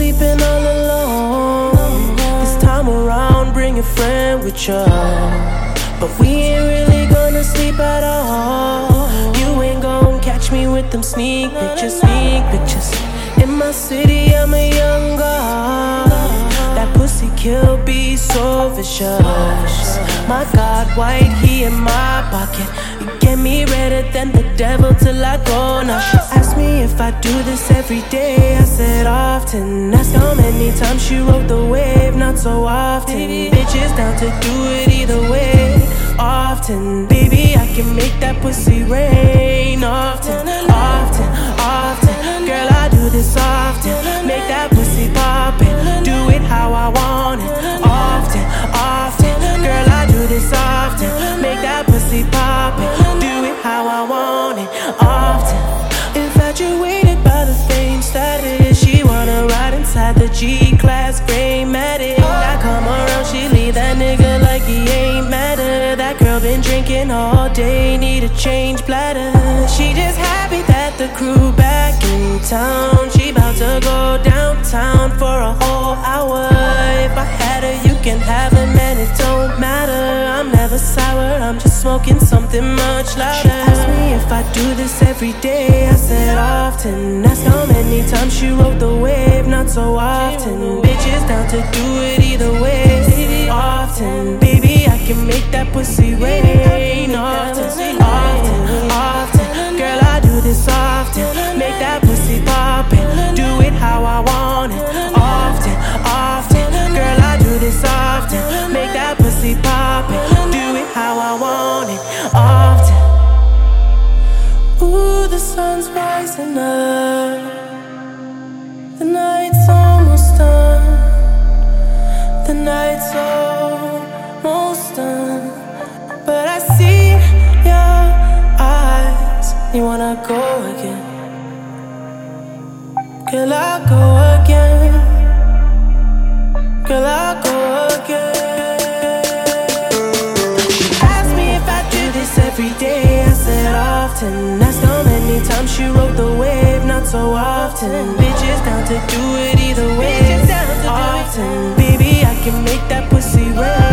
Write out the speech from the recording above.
sleeping all alone. This time around, bring a friend with you. But we ain't really gonna sleep at all. You ain't gon' catch me with them sneak pictures. In my city, I'm a young god. That pussy kill be so vicious. My God, white, he in my pocket. You get me redder than the devil till I go. Now she asked me if I do this every day. I said often. Asked how many times she rode the wave. Not so often. Bitches down to do it either way. Often, baby, I can make that pussy rain. Often. Girl, I do this often. Make that pussy poppin'. Do it how I want it. Often. Girl, I do this often. Make that pussy poppin'. Do it how I want it. Often. Infatuated by the fame status. She wanna ride inside the G-Class Greymatic. I come around, she leave that nigga like he ain't matter. That girl been drinking all day, need a change bladder. She just happy that the crew back in town. She bout to go downtown for a whole hour. If I had her, you can have her, man, it don't matter. I'm never sour, I'm just smoking something much louder. She asked me if I do this every day. I said often. Asked how many times she rode the wave. Not so often. Bitches down to do it either way. Often, baby, I can make that pussy rain. Often, girl, I do this often. Make that pussy poppin'. Do it how I want it. Often, girl, I do this often. Make that pussy poppin'. Do it how I want it. Often. Ooh, the sun's rising up. The night's almost done. The night's almost done. But I see your eyes. You wanna go again? Girl, I'll go again. Girl, I'll go again. She asked me if I do this every day. I said often. Asked how many times she rode the wave. Not so often. Bitches down to do it either way. Often, baby, I can make that pussy rain.